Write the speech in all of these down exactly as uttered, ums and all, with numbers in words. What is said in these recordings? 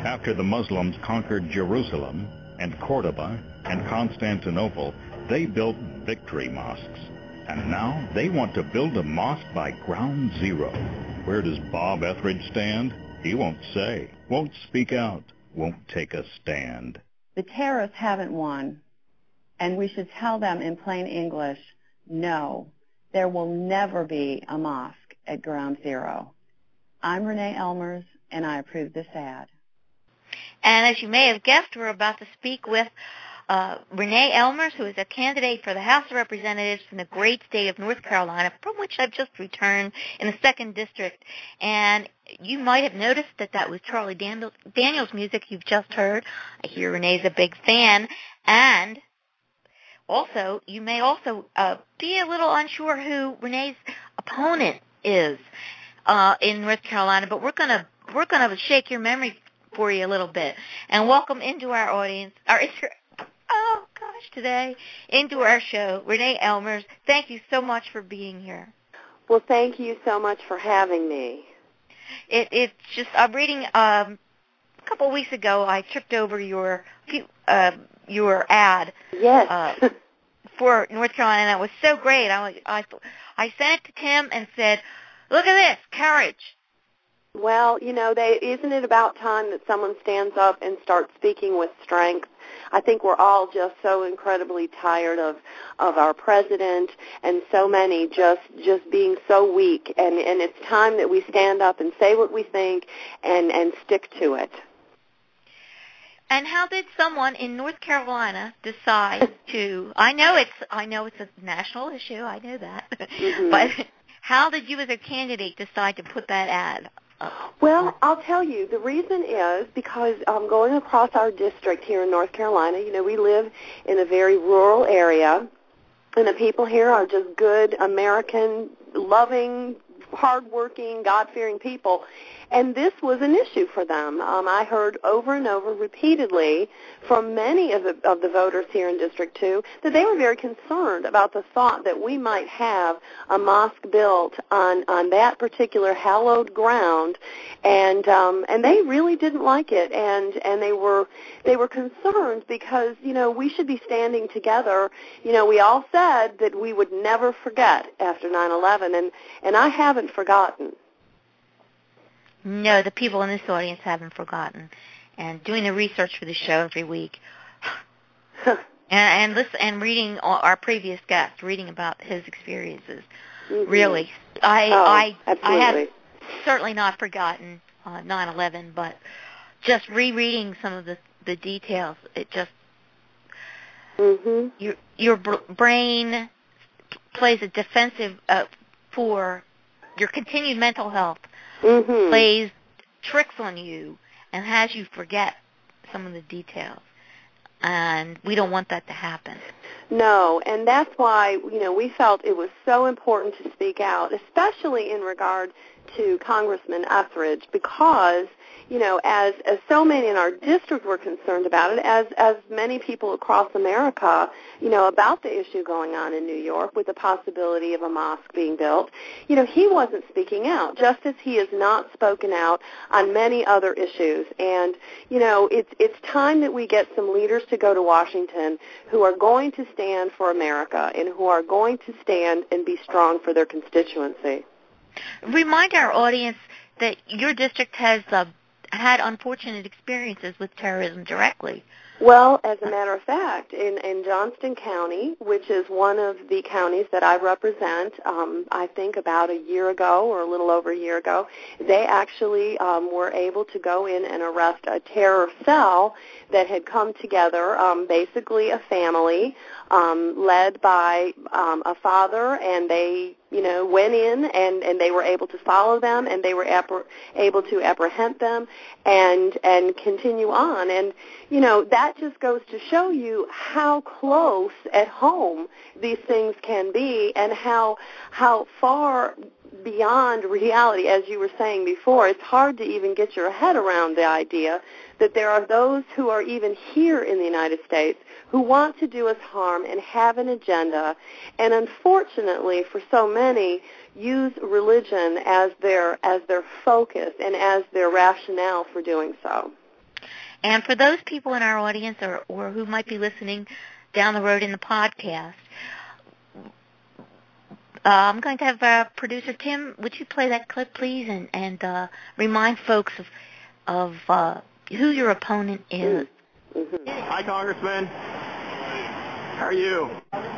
After the Muslims conquered Jerusalem and Cordoba and Constantinople, they built victory mosques. And now they want to build a mosque by ground zero. Where does Bob Etheridge stand? He won't say, won't speak out, won't take a stand. The terrorists haven't won, and we should tell them in plain English, no, there will never be a mosque at ground zero. I'm Renee Elmers, and I approve this ad. And as you may have guessed, we're about to speak with uh, Renee Elmers, who is a candidate for the House of Representatives from the great state of North Carolina, from which I've just returned in the second District. And you might have noticed that that was Charlie Daniels music you've just heard. I hear Renee's a big fan. And also, you may also uh, be a little unsure who Renee's opponent is uh, in North Carolina, but we're going to we're going to shake your memory for you a little bit and welcome into our audience, our oh gosh, today into our show, Renee Elmers. Thank you so much for being here. Well, thank you so much for having me. It, it's just I'm reading um, a couple of weeks ago. I tripped over your uh, your ad. Yes. Uh, for North Carolina, and it was so great. I I I sent it to Tim and said, "Look at this, courage." Well, you know, they, isn't it about time that someone stands up and starts speaking with strength? I think we're all just so incredibly tired of of our president and so many just just being so weak, and, and it's time that we stand up and say what we think and, and stick to it. And how did someone in North Carolina decide to? I know it's I know it's a national issue. I know that, mm-hmm. But how did you, as a candidate, decide to put that ad up? Well, I'll tell you. The reason is because um, going across our district here in North Carolina, you know, we live in a very rural area, and the people here are just good, American, loving, hardworking, God-fearing people. And this was an issue for them. Um, I heard over and over repeatedly from many of the, of the voters here in District two that they were very concerned about the thought that we might have a mosque built on, on that particular hallowed ground, and um, and they really didn't like it, and, and they were they were concerned because, you know, we should be standing together. You know, we all said that we would never forget after nine eleven, and, and I haven't forgotten. No, the people in this audience haven't forgotten. And doing the research for the show every week, and and listen, and reading our previous guest, reading about his experiences, mm-hmm. really, I oh, I absolutely. I have certainly not forgotten uh, nine eleven, but just rereading some of the the details, it just mm-hmm. your your brain plays a defensive uh, for your continued mental health. Mm-hmm. Plays tricks on you and has you forget some of the details. And we don't want that to happen. No, and that's why, you know, we felt it was so important to speak out, especially in regard to Congressman Etheridge, because, you know, as, as so many in our district were concerned about it, as, as many people across America, you know, about the issue going on in New York with the possibility of a mosque being built, you know, he wasn't speaking out, just as he has not spoken out on many other issues. And, you know, it's, it's time that we get some leaders to go to Washington who are going to stand for America and who are going to stand and be strong for their constituency. Remind our audience that your district has uh, had unfortunate experiences with terrorism directly. Well, as a matter of fact, in, in Johnston County, which is one of the counties that I represent, um, I think about a year ago or a little over a year ago, they actually um, were able to go in and arrest a terror cell that had come together, um, basically a family um, led by um, a father, and they, you know, went in and, and they were able to follow them, and they were appre- able to apprehend them and and continue on. And, you know, that just goes to show you how close at home these things can be and how how far beyond reality, as you were saying before. It's hard to even get your head around the idea that there are those who are even here in the United States who want to do us harm and have an agenda, and unfortunately for so many, use religion as their as their focus and as their rationale for doing so. And for those people in our audience or, or who might be listening down the road in the podcast, uh, I'm going to have uh, producer Tim, would you play that clip, please, and, and uh, remind folks of, of uh, who your opponent is. Mm-hmm. Hi, Congressman. How are you?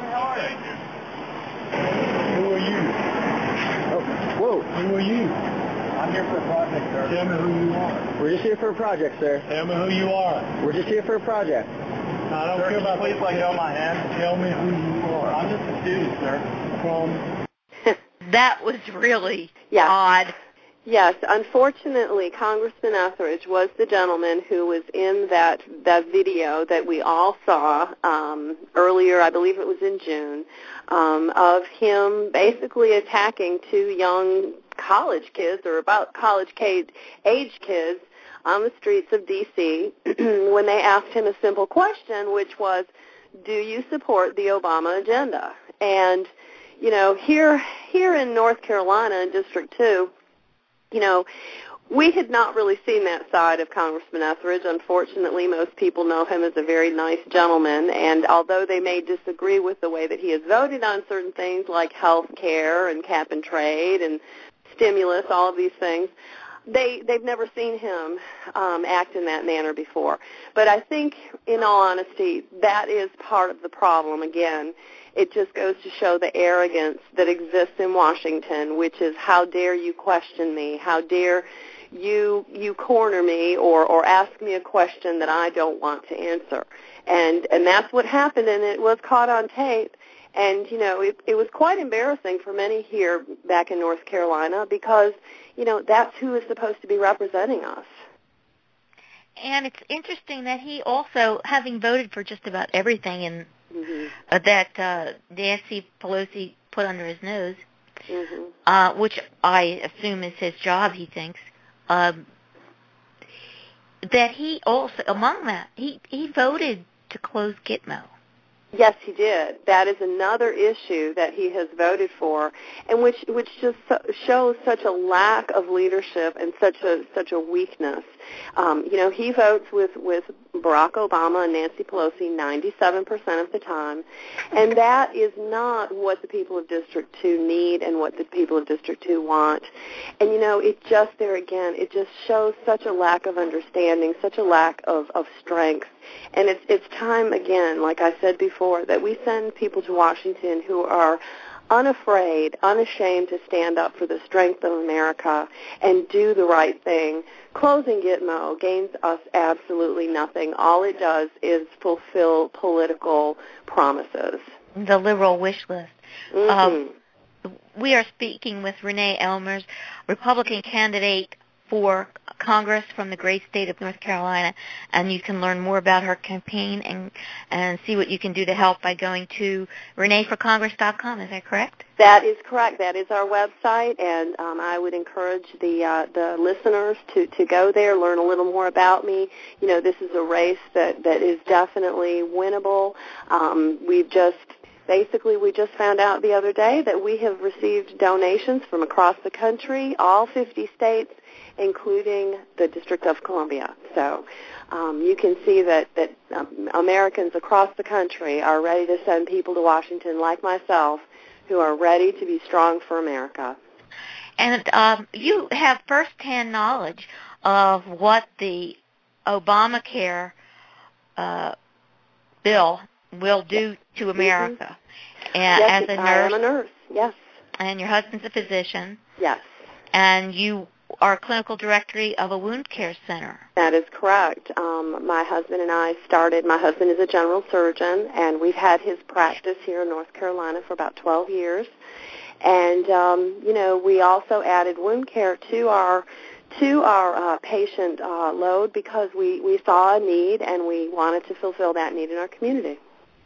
Who are you? Oh, whoa. Who are you? I'm here for a project, sir. Tell me who you are. We're just here for a project, sir. Tell me who you are. We're just here for a project. I don't sir, care about please let go of my hand. Tell me who you are. I'm just a student, sir. From? That was really yeah. odd. Yes, unfortunately, Congressman Etheridge was the gentleman who was in that that video that we all saw um, earlier, I believe it was in June, um, of him basically attacking two young college kids or about college age kids on the streets of D C when they asked him a simple question, which was, do you support the Obama agenda? And, you know, here here in North Carolina in District two, you know, we had not really seen that side of Congressman Etheridge. Unfortunately, most people know him as a very nice gentleman, and although they may disagree with the way that he has voted on certain things like health care and cap and trade and stimulus, all of these things, they, they've never seen him um, act in that manner before. But I think, in all honesty, that is part of the problem. Again, it just goes to show the arrogance that exists in Washington, which is, how dare you question me? How dare you you corner me or, or ask me a question that I don't want to answer? And and that's what happened, and it was caught on tape. And, you know, it, it was quite embarrassing for many here back in North Carolina because, you know, that's who is supposed to be representing us. And it's interesting that he also, having voted for just about everything in mm-hmm. uh, that uh, Nancy Pelosi put under his nose, mm-hmm. uh, which I assume is his job, he thinks, um, that he also, among that, he, he voted to close Gitmo. Yes, he did. That is another issue that he has voted for, and which which just so, shows such a lack of leadership and such a such a weakness. Um, you know, he votes with with Barack Obama and Nancy Pelosi ninety-seven percent of the time, and that is not what the people of District two need and what the people of District two want. And you know, it just there again, it just shows such a lack of understanding, such a lack of of strength. And it's it's time again, like I said before, that we send people to Washington who are unafraid, unashamed to stand up for the strength of America and do the right thing. Closing Gitmo gains us absolutely nothing. All it does is fulfill political promises. The liberal wish list. Mm-hmm. Uh, we are speaking with Renee Elmers, Republican candidate for Congress from the great state of North Carolina, and you can learn more about her campaign and and see what you can do to help by going to renee for congress dot com. Is that correct? That is correct. That is our website, and um, I would encourage the uh, the listeners to, to go there, learn a little more about me. You know, this is a race that, that is definitely winnable. Um, we've just Basically, we just found out the other day that we have received donations from across the country, all fifty states, including the District of Columbia. So um, you can see that, that um, Americans across the country are ready to send people to Washington like myself who are ready to be strong for America. And um, you have firsthand knowledge of what the Obamacare uh, bill will do to America. Mm-hmm. And yes, as a nurse, I am a nurse, yes. And your husband's a physician. Yes. And you are clinical directory of a wound care center. That is correct. Um, my husband and I started, my husband is a general surgeon, and we've had his practice here in North Carolina for about twelve years. And, um, you know, we also added wound care to our to our uh, patient uh, load because we, we saw a need and we wanted to fulfill that need in our community.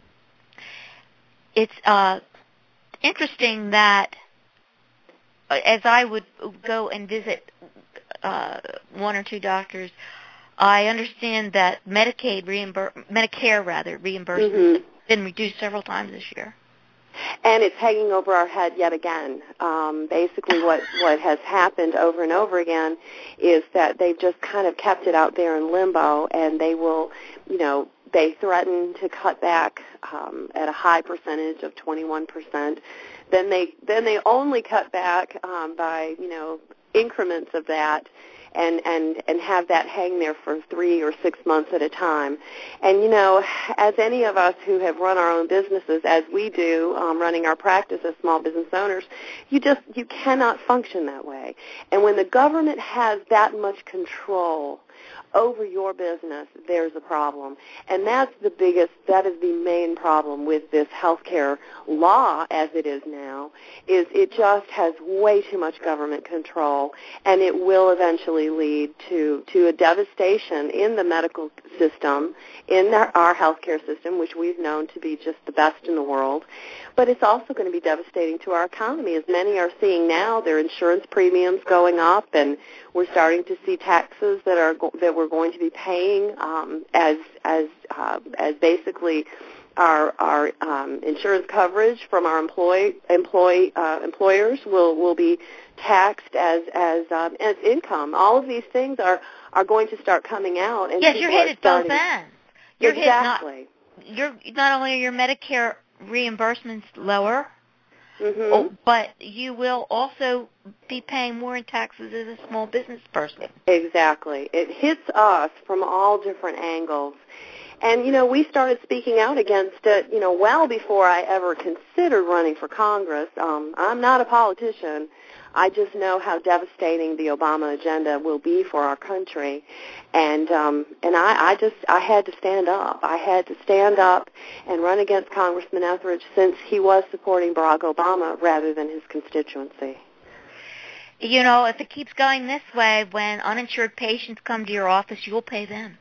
It's uh, interesting that as I would go and visit uh, one or two doctors, I understand that Medicaid reimbur- Medicare rather reimbursement mm-hmm. has been reduced several times this year. And it's hanging over our head yet again. Um, basically what, what has happened over and over again is that they've just kind of kept it out there in limbo, and they will, you know, they threaten to cut back um, at a high percentage of twenty-one percent. Then they then they only cut back um, by, you know, increments of that, and, and, and have that hang there for three or six months at a time. And, you know, as any of us who have run our own businesses, as we do, um, running our practice as small business owners, you just, you cannot function that way. And when the government has that much control over your business, there's a problem. And that's the biggest, that is the main problem with this healthcare law as it is now, is it just has way too much government control, and it will eventually lead to, to a devastation in the medical system, in our, our healthcare system, which we've known to be just the best in the world. But it's also going to be devastating to our economy. As many are seeing now, their insurance premiums going up, and we're starting to see taxes that are go- that we're going to be paying um, as as uh, as basically our our um, insurance coverage from our employee employee uh, employers will will be taxed as as um, as income. All of these things are are going to start coming out. And yes, you're hit at both ends. You're exactly. Hit not, you're not only are your Medicare reimbursements lower, mm-hmm. oh, but you will also be paying more in taxes as a small business person. Exactly. It hits us from all different angles. And, you know, we started speaking out against it, you know, well before I ever considered running for Congress. Um, I'm not a politician. I just know how devastating the Obama agenda will be for our country. And um, and I, I just, I had to stand up. I had to stand up and run against Congressman Etheridge, since he was supporting Barack Obama rather than his constituency. You know, if it keeps going this way, when uninsured patients come to your office, you'll pay them.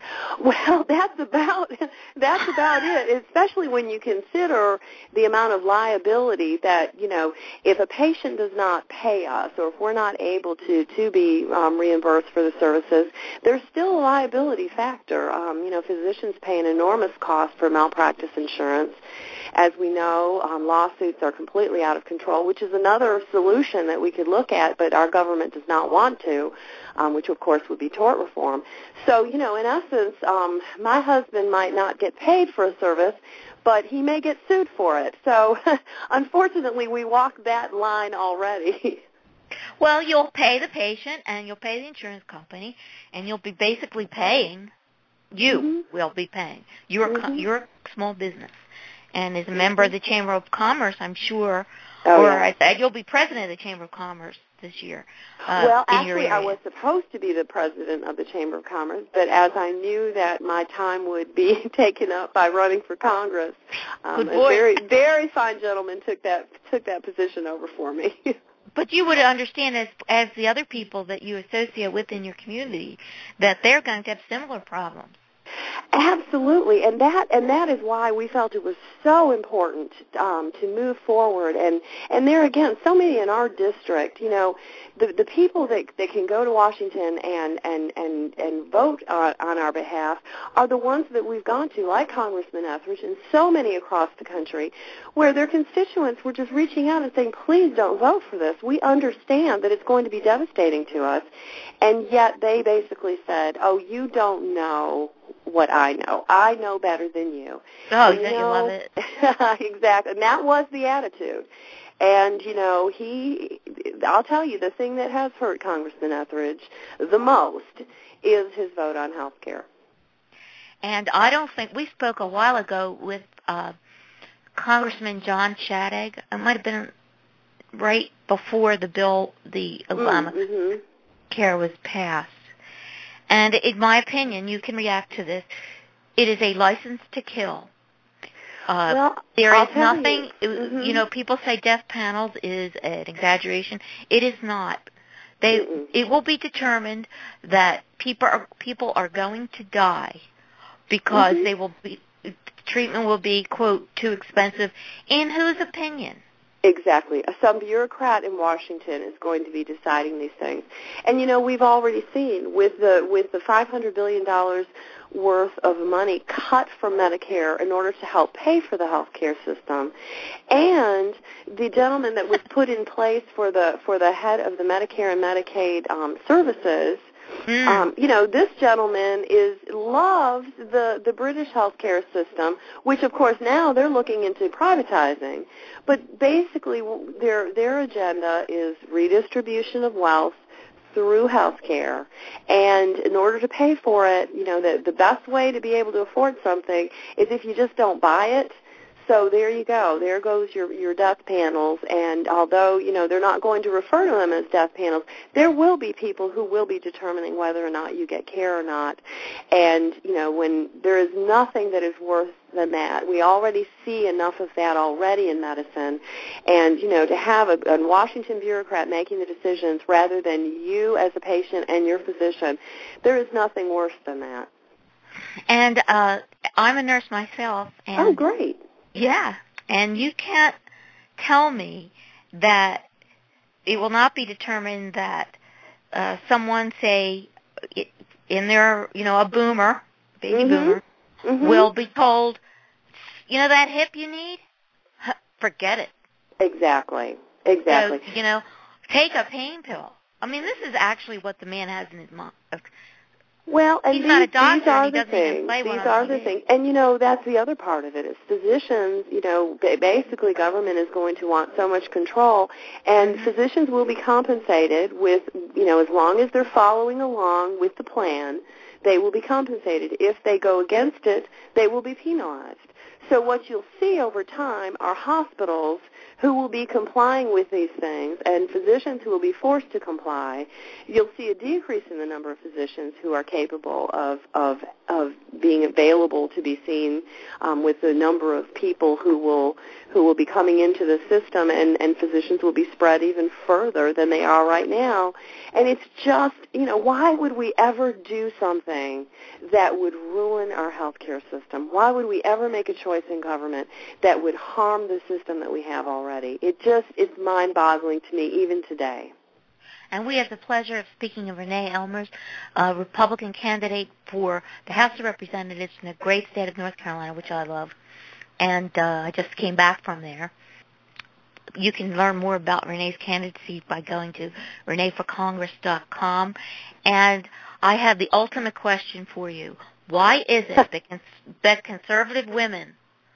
Well, that's about that's about it, especially when you consider the amount of liability that, you know, if a patient does not pay us, or if we're not able to, to be um, reimbursed for the services, there's still a liability factor. Um, you know, physicians pay an enormous cost for malpractice insurance. As we know, um, lawsuits are completely out of control, which is another solution that we could look at, but our government does not want to, um, which, of course, would be tort reform. So, you know, in essence, um, my husband might not get paid for a service, but he may get sued for it. So, unfortunately, we walked that line already. Well, you'll pay the patient, and you'll pay the insurance company, and you'll be basically paying, you mm-hmm. will be paying. You're, mm-hmm. a, you're a small business. And as a member of the Chamber of Commerce, I'm sure, oh, or yeah. I said you'll be president of the Chamber of Commerce this year. Uh, well, in actually, your area. I was supposed to be the president of the Chamber of Commerce, but as I knew that my time would be taken up by running for Congress, um, Good a boy. very, very fine gentleman took that took that position over for me. But you would understand, as as the other people that you associate with in your community, that they're going to have similar problems. Absolutely, and that and that is why we felt it was so important um, to move forward. And and there again, so many in our district, you know, the the people that that can go to Washington and and and and vote on, on our behalf are the ones that we've gone to, like Congressman Etheridge, and so many across the country, where their constituents were just reaching out and saying, "Please don't vote for this. We understand that it's going to be devastating to us," and yet they basically said, "Oh, you don't know what I know. I know better than you." Oh, and, don't you, you know, love it? Exactly. And that was the attitude. And, you know, he, I'll tell you, the thing that has hurt Congressman Etheridge the most is his vote on health care. And I don't think, we spoke a while ago with uh, Congressman John Shadegg. It might have been right before the bill, the Obama mm-hmm. care was passed. And in my opinion, you can react to this, it is a license to kill. Uh, well, there I'll is tell nothing, you. Mm-hmm. you know, people say death panels is an exaggeration. It is not. They, Mm-mm. it will be determined that people are, people are going to die because mm-hmm. they will be, treatment will be, quote, too expensive. In whose opinion? Exactly. Some bureaucrat in Washington is going to be deciding these things. And, you know, we've already seen with the with the five hundred billion dollars worth of money cut from Medicare in order to help pay for the health care system, and the gentleman that was put in place for the for the head of the Medicare and Medicaid um, services, Mm. Um, you know, this gentleman is loves the, the British healthcare system, which, of course, now they're looking into privatizing. But basically, their their agenda is redistribution of wealth through healthcare. And in order to pay for it, you know, the, the best way to be able to afford something is if you just don't buy it. So there you go. There goes your, your death panels. And although, you know, they're not going to refer to them as death panels, there will be people who will be determining whether or not you get care or not. And, you know, when there is nothing that is worse than that. We already see enough of that already in medicine. And, you know, to have a, a Washington bureaucrat making the decisions rather than you as a patient and your physician, there is nothing worse than that. And uh, I'm a nurse myself. And oh, great. Yeah, and you can't tell me that it will not be determined that uh, someone, say, in their, you know, a boomer, baby mm-hmm. boomer, mm-hmm. will be told, you know, that hip you need? Forget it. Exactly, exactly. So, you know, take a pain pill. I mean, this is actually what the man has in his mind. Well, and He's these, not a doctor, these are and he the doesn't even things. play one These on are T V. the things. And, you know, that's the other part of it is physicians, you know, basically government is going to want so much control, and mm-hmm. physicians will be compensated with, you know, as long as they're following along with the plan, they will be compensated. If they go against it, they will be penalized. So what you'll see over time are hospitals who will be complying with these things and physicians who will be forced to comply. You'll see a decrease in the number of physicians who are capable of of, of being available to be seen um, with the number of people who will who will be coming into the system, and, and physicians will be spread even further than they are right now. And it's just, you know, why would we ever do something that would ruin our healthcare system? Why would we ever make a choice in government that would harm the system that we have already? It just, it's mind-boggling to me even today. And we have the pleasure of speaking of Renee Elmers, a Republican candidate for the House of Representatives in the great state of North Carolina, which I love. And uh, I just came back from there. You can learn more about Renee's candidacy by going to renee for congress dot com. And I have the ultimate question for you. Why is it that, cons- that conservative women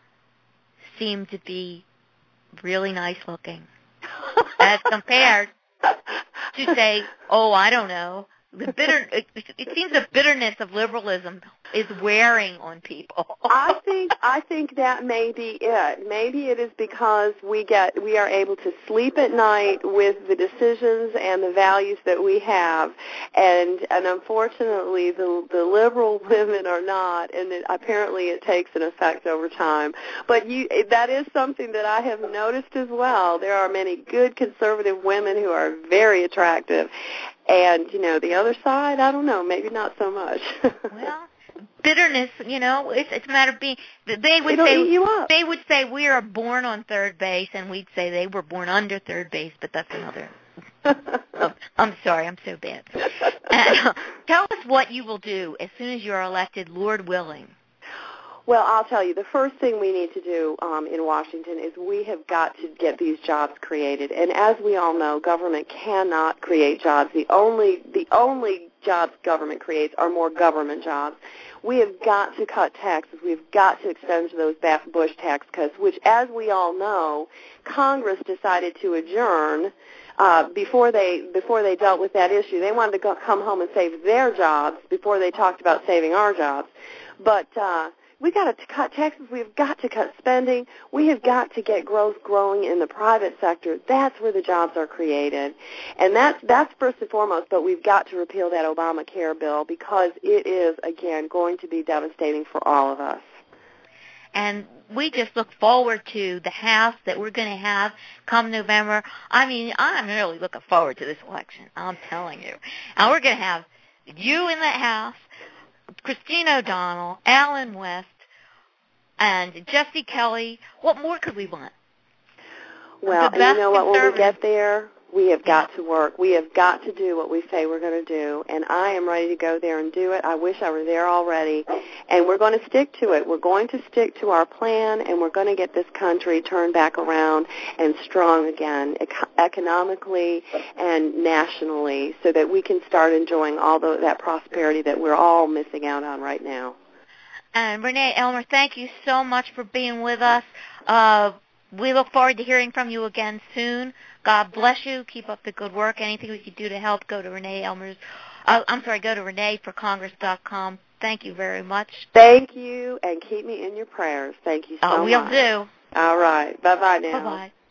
seem to be really nice looking as compared to say, oh, I don't know, the bitter. It, it seems the bitterness of liberalism is wearing on people. I think I think that may be it. Maybe it is because we get we are able to sleep at night with the decisions and the values that we have, and and unfortunately the the liberal women are not, and it, apparently it takes an effect over time. But you that is something that I have noticed as well. There are many good conservative women who are very attractive. And, you know, the other side, I don't know, maybe not so much. Well, bitterness, you know, it's, it's a matter of being, they would It'll say, eat you up. They would say we are born on third base, and we'd say they were born under third base, but that's another. oh, I'm sorry, I'm so bad. And, uh, tell us what you will do as soon as you're elected, Lord willing. Well, I'll tell you, the first thing we need to do um, in Washington is we have got to get these jobs created. And as we all know, government cannot create jobs. The only the only jobs government creates are more government jobs. We have got to cut taxes. We've got to extend those Bush tax cuts, which, as we all know, Congress decided to adjourn uh, before they before they dealt with that issue. They wanted to go, come home and save their jobs before they talked about saving our jobs. But uh, we've got to cut taxes. We've got to cut spending. We have got to get growth growing in the private sector. That's where the jobs are created. And that's, that's first and foremost, but we've got to repeal that Obamacare bill because it is, again, going to be devastating for all of us. And we just look forward to the House that we're going to have come November. I mean, I'm really looking forward to this election, I'm telling you. And we're going to have you in that House, Christine O'Donnell, Alan West, and Jesse Kelly. What more could we want? Well, the and best you know what? When we conservative. get there, we have got to work. We have got to do what we say we're going to do, and I am ready to go there and do it. I wish I were there already, and we're going to stick to it. We're going to stick to our plan, and we're going to get this country turned back around and strong again, ec- economically and nationally, so that we can start enjoying all the, that prosperity that we're all missing out on right now. And Renee Elmer, thank you so much for being with us. Uh, we look forward to hearing from you again soon. God bless you. Keep up the good work. Anything we can do to help, go to Renee Elmer's. Uh, I'm sorry, go to renee for congress dot com. Thank you very much. Thank you, and keep me in your prayers. Thank you so uh, we'll much. do. All right. Bye-bye now. Bye-bye.